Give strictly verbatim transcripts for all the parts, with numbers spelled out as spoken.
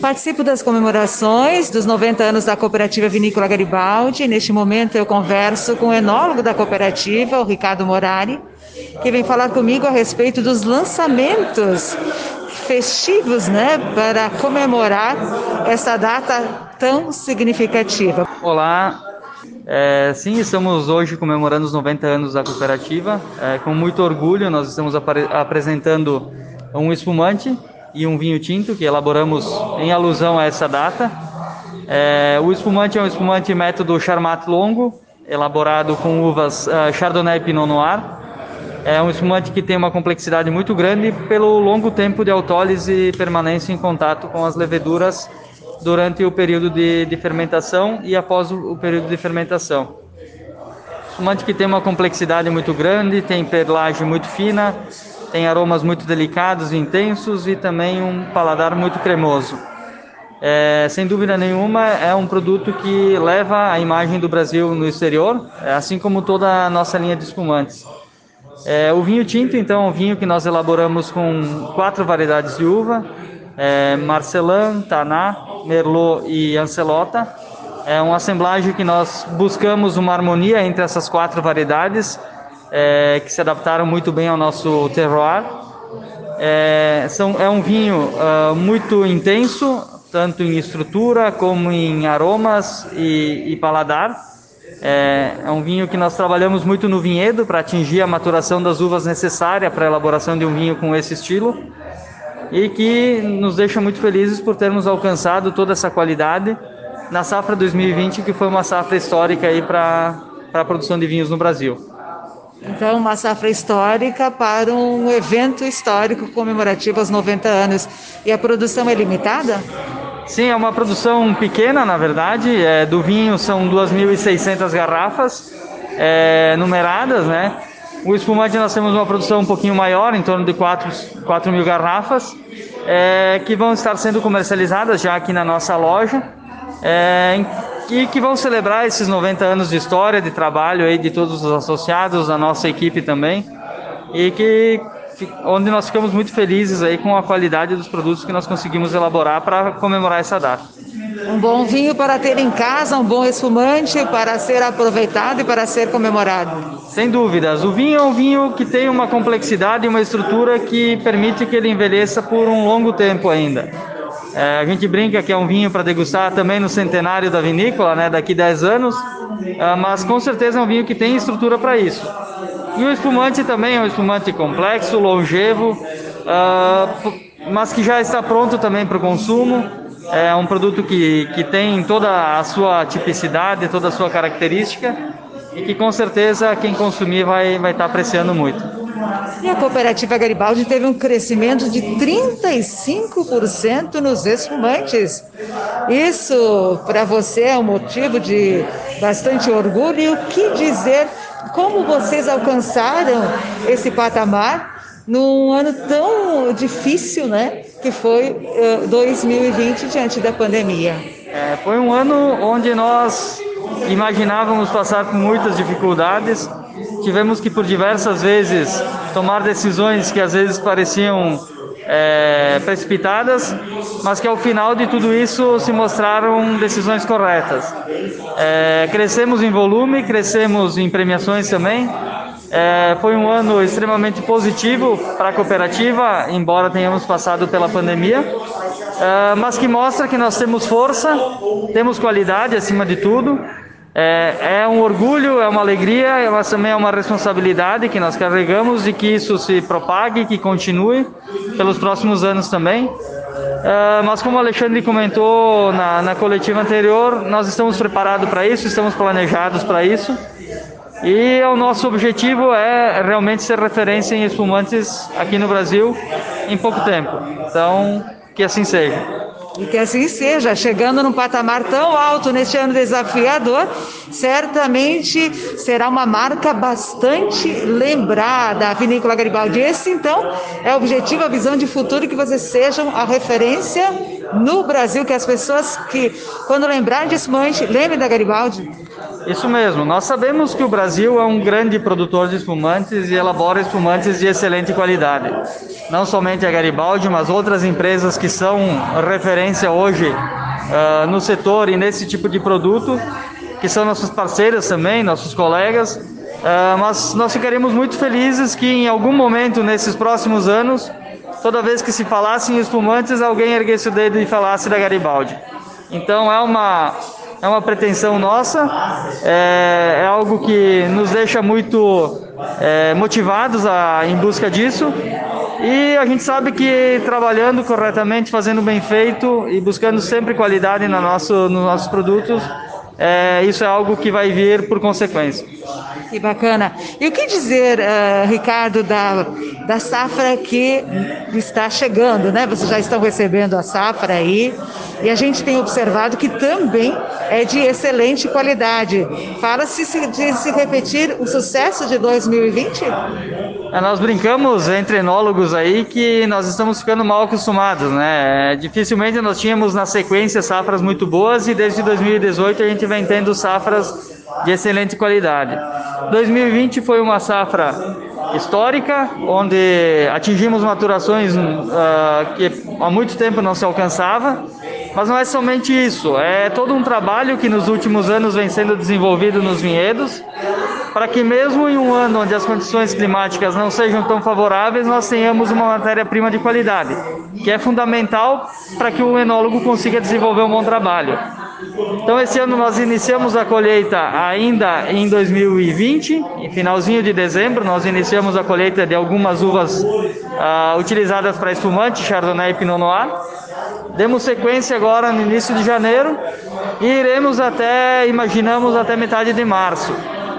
Participo das comemorações dos noventa anos da Cooperativa Vinícola Garibaldi. Neste momento eu converso com o enólogo da cooperativa, o Ricardo Morari, que vem falar comigo a respeito dos lançamentos festivos, né, para comemorar essa data tão significativa. Olá, é, sim, estamos hoje comemorando os noventa anos da cooperativa. É, com muito orgulho nós estamos apare- apresentando um espumante e um vinho tinto que elaboramos em alusão a essa data. É, o espumante é um espumante método Charmat Longo, elaborado com uvas uh, Chardonnay e Pinot Noir. É um espumante que tem uma complexidade muito grande pelo longo tempo de autólise e permanência em contato com as leveduras durante o período de, de fermentação e após o, o período de fermentação. Espumante que tem uma complexidade muito grande, tem perlagem muito fina, tem aromas muito delicados e intensos e também um paladar muito cremoso. É, sem dúvida nenhuma, é um produto que leva a imagem do Brasil no exterior, assim como toda a nossa linha de espumantes. É, o vinho tinto, então, é um vinho que nós elaboramos com quatro variedades de uva, é, Marcelin, Taná, Merlot e Ancelota. É uma assemblagem que nós buscamos uma harmonia entre essas quatro variedades, é, que se adaptaram muito bem ao nosso terroir. É, são, é um vinho uh, muito intenso, tanto em estrutura como em aromas e, e paladar. É, é um vinho que nós trabalhamos muito no vinhedo para atingir a maturação das uvas necessária para a elaboração de um vinho com esse estilo e que nos deixa muito felizes por termos alcançado toda essa qualidade na safra dois mil e vinte, que foi uma safra histórica aí para a produção de vinhos no Brasil. Então, uma safra histórica para um evento histórico comemorativo aos noventa anos. E a produção é limitada? Sim, é uma produção pequena, na verdade. É, do vinho são duas mil e seiscentas garrafas é, numeradas, né? O espumante nós temos uma produção um pouquinho maior, em torno de quatro mil garrafas, é, que vão estar sendo comercializadas já aqui na nossa loja. É, e que vão celebrar esses noventa anos de história, de trabalho aí de todos os associados, da nossa equipe também, e que onde nós ficamos muito felizes aí com a qualidade dos produtos que nós conseguimos elaborar para comemorar essa data. Um bom vinho para ter em casa, um bom espumante para ser aproveitado e para ser comemorado. Sem dúvidas, o vinho é um vinho que tem uma complexidade e uma estrutura que permite que ele envelheça por um longo tempo ainda. É, a gente brinca que é um vinho para degustar também no centenário da vinícola, né, daqui a dez anos, é, mas com certeza é um vinho que tem estrutura para isso. E o espumante também é um espumante complexo, longevo, uh, mas que já está pronto também para o consumo. É um produto que, que tem toda a sua tipicidade, toda a sua característica e que com certeza quem consumir vai, vai estar apreciando muito. E a Cooperativa Garibaldi teve um crescimento de trinta e cinco por cento nos espumantes. Isso para você é um motivo de bastante orgulho. E o que dizer, como vocês alcançaram esse patamar num ano tão difícil, né, que foi uh, dois mil e vinte diante da pandemia? É, foi um ano onde nós imaginávamos passar por muitas dificuldades. Tivemos que por diversas vezes tomar decisões que às vezes pareciam é, precipitadas, mas que ao final de tudo isso se mostraram decisões corretas. É, crescemos em volume, crescemos em premiações também. É, foi um ano extremamente positivo para a cooperativa, embora tenhamos passado pela pandemia, é, mas que mostra que nós temos força, temos qualidade acima de tudo. É, é um orgulho, é uma alegria, mas também é uma responsabilidade que nós carregamos de que isso se propague, que continue pelos próximos anos também. Uh, mas como o Alexandre comentou na, na coletiva anterior, nós estamos preparados para isso, estamos planejados para isso. E o nosso objetivo é realmente ser referência em espumantes aqui no Brasil em pouco tempo. Então, que assim seja. E que assim seja, chegando num patamar tão alto neste ano desafiador, certamente será uma marca bastante lembrada, a Vinícola Garibaldi. Esse, então, é o objetivo, a visão de futuro, que vocês sejam a referência no Brasil, que as pessoas que, quando lembrarem de espumante, lembrem da Garibaldi? Isso mesmo, nós sabemos que o Brasil é um grande produtor de espumantes e elabora espumantes de excelente qualidade. Não somente a Garibaldi, mas outras empresas que são referência hoje uh, no setor e nesse tipo de produto, que são nossos parceiros também, nossos colegas, uh, mas nós ficaríamos muito felizes que em algum momento nesses próximos anos, toda vez que se falasse em espumantes, alguém erguesse o dedo e falasse da Garibaldi. Então é uma, é uma pretensão nossa, é, é algo que nos deixa muito é, motivados a, em busca disso, e a gente sabe que trabalhando corretamente, fazendo bem feito e buscando sempre qualidade no nosso, nos nossos produtos, É, isso é algo que vai vir por consequência. Que bacana. E o que dizer, uh, Ricardo, da, da safra que está chegando, né? Vocês já estão recebendo a safra aí, e a gente tem observado que também é de excelente qualidade. Fala-se de se repetir o sucesso de dois mil e vinte? É, nós brincamos entre enólogos aí que nós estamos ficando mal acostumados, né? É, dificilmente nós tínhamos na sequência safras muito boas, e desde dois mil e dezoito a gente vem tendo safras de excelente qualidade. dois mil e vinte foi uma safra histórica, onde atingimos maturações uh, que há muito tempo não se alcançava, mas não é somente isso, é todo um trabalho que nos últimos anos vem sendo desenvolvido nos vinhedos, para que mesmo em um ano onde as condições climáticas não sejam tão favoráveis, nós tenhamos uma matéria-prima de qualidade, que é fundamental para que o enólogo consiga desenvolver um bom trabalho. Então esse ano nós iniciamos a colheita ainda em dois mil e vinte, em finalzinho de dezembro, nós iniciamos a colheita de algumas uvas uh, utilizadas para espumante, Chardonnay e Pinot Noir. Demos sequência agora no início de janeiro e iremos até, imaginamos, até metade de março.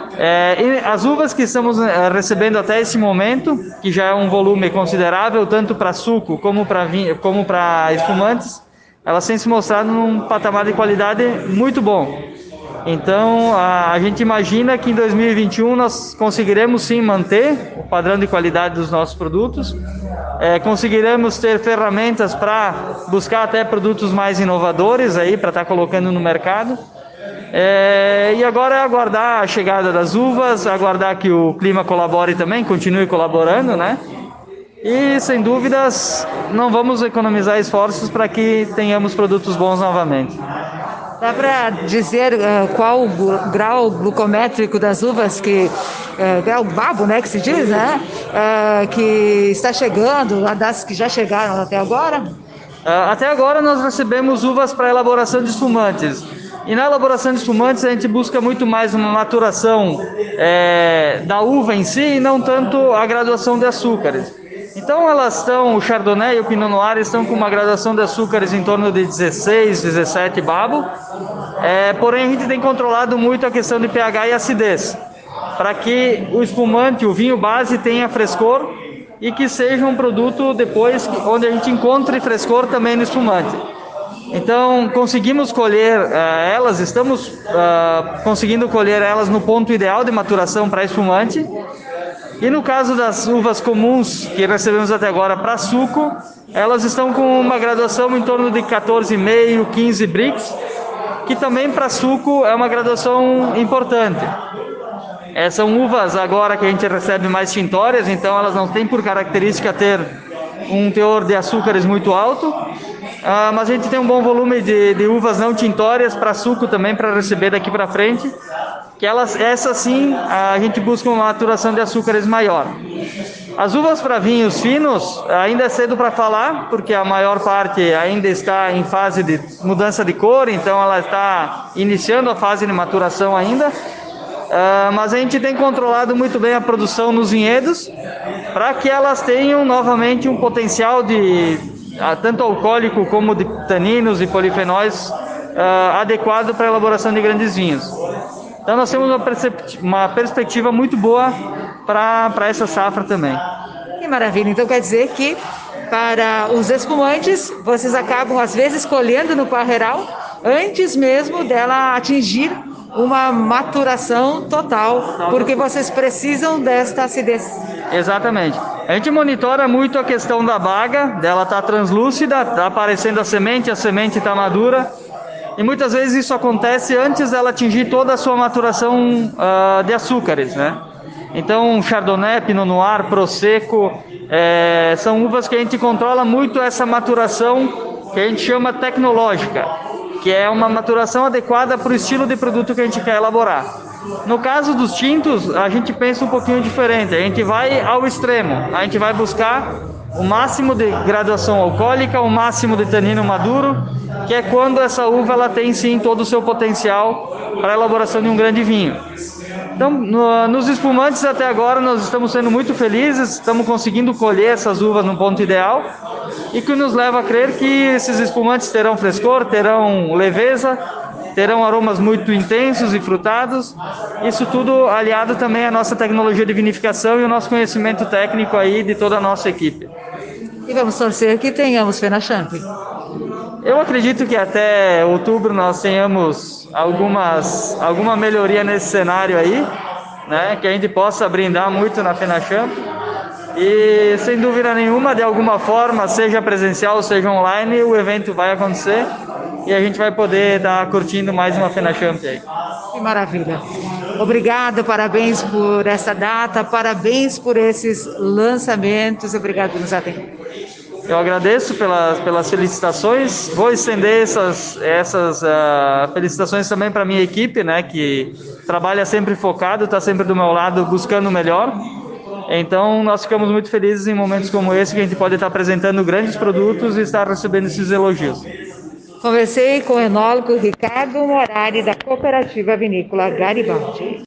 É, as uvas que estamos recebendo até esse momento, que já é um volume considerável, tanto para suco como para vinho, como para espumantes, elas têm se mostrado num patamar de qualidade muito bom. Então a, a gente imagina que em dois mil e vinte e um nós conseguiremos sim manter o padrão de qualidade dos nossos produtos, é, conseguiremos ter ferramentas para buscar até produtos mais inovadores aí para estar colocando no mercado. É, e agora é aguardar a chegada das uvas, aguardar que o clima colabore também, continue colaborando, né? E sem dúvidas não vamos economizar esforços para que tenhamos produtos bons novamente. Dá para dizer uh, qual o grau glucométrico das uvas, que uh, grau babo, né, que se diz, né, uh, que está chegando, das que já chegaram até agora? Uh, até agora nós recebemos uvas para elaboração de espumantes. E na elaboração de espumantes a gente busca muito mais uma maturação é, da uva em si, e não tanto a graduação de açúcares. Então elas estão, o Chardonnay e o Pinot Noir estão com uma graduação de açúcares em torno de dezesseis, dezessete babo, é, porém a gente tem controlado muito a questão de pH e acidez, para que o espumante, o vinho base, tenha frescor e que seja um produto depois onde a gente encontre frescor também no espumante. Então conseguimos colher uh, elas, estamos uh, conseguindo colher elas no ponto ideal de maturação para espumante. E no caso das uvas comuns que recebemos até agora para suco, elas estão com uma graduação em torno de quatorze vírgula cinco, quinze brix, que também para suco é uma graduação importante. É, são uvas agora que a gente recebe mais tintórias, então elas não têm por característica ter um teor de açúcares muito alto, ah, mas a gente tem um bom volume de, de uvas não tintórias para suco também para receber daqui para frente, que elas, essa sim, a gente busca uma maturação de açúcares maior. As uvas para vinhos finos, ainda é cedo para falar, porque a maior parte ainda está em fase de mudança de cor, então ela está iniciando a fase de maturação ainda, uh, mas a gente tem controlado muito bem a produção nos vinhedos, para que elas tenham novamente um potencial de uh, tanto alcoólico como de taninos e polifenóis uh, adequado para a elaboração de grandes vinhos. Então nós temos uma, uma perspectiva muito boa para essa safra também. Que maravilha! Então quer dizer que para os espumantes, vocês acabam às vezes colhendo no parreiral antes mesmo dela atingir uma maturação total, porque vocês precisam desta acidez. Exatamente. A gente monitora muito a questão da baga, dela tá translúcida, tá aparecendo a semente, a semente está madura. E muitas vezes isso acontece antes dela atingir toda a sua maturação uh, de açúcares, né? Então, Chardonnay, Pinot Noir, Prosecco, é, são uvas que a gente controla muito essa maturação que a gente chama tecnológica, que é uma maturação adequada para o estilo de produto que a gente quer elaborar. No caso dos tintos, a gente pensa um pouquinho diferente, a gente vai ao extremo, a gente vai buscar o máximo de graduação alcoólica, o máximo de tanino maduro, que é quando essa uva ela tem sim todo o seu potencial para a elaboração de um grande vinho. Então, no, nos espumantes até agora nós estamos sendo muito felizes, estamos conseguindo colher essas uvas no ponto ideal, e que nos leva a crer que esses espumantes terão frescor, terão leveza, terão aromas muito intensos e frutados, isso tudo aliado também à nossa tecnologia de vinificação e o nosso conhecimento técnico aí de toda a nossa equipe. E vamos torcer que tenhamos FenaChamp. Eu acredito que até outubro nós tenhamos algumas, alguma melhoria nesse cenário aí, né, que a gente possa brindar muito na FenaChamp. E sem dúvida nenhuma, de alguma forma, seja presencial, seja online, o evento vai acontecer e a gente vai poder estar curtindo mais uma FenaChamp aí. Que maravilha. Obrigada, parabéns por essa data, parabéns por esses lançamentos, obrigado por nos atender. Eu agradeço pelas, pelas felicitações, vou estender essas, essas uh, felicitações também para a minha equipe, né, que trabalha sempre focado, está sempre do meu lado buscando o melhor. Então nós ficamos muito felizes em momentos como esse, que a gente pode estar apresentando grandes produtos e estar recebendo esses elogios. Conversei com o enólogo Ricardo Morari, da Cooperativa Vinícola Garibaldi.